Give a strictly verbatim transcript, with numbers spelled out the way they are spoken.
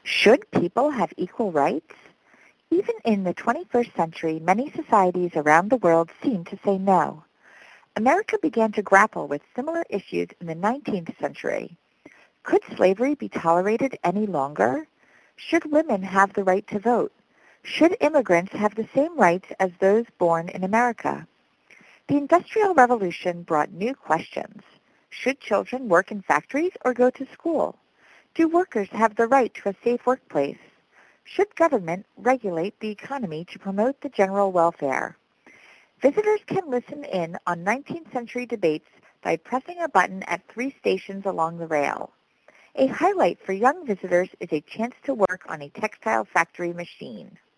Should people have equal rights? Even in the twenty-first century, many societies around the world seem to say no. America began to grapple with similar issues in the nineteenth century. Could slavery be tolerated any longer? Should women have the right to vote? Should immigrants have the same rights as those born in America? The Industrial Revolution brought new questions. Should children work in factories or go to school? Do workers have the right to a safe workplace? Should government regulate the economy to promote the general welfare? Visitors can listen in on nineteenth century debates by pressing a button at three stations along the rail. A highlight for young visitors is a chance to work on a textile factory machine.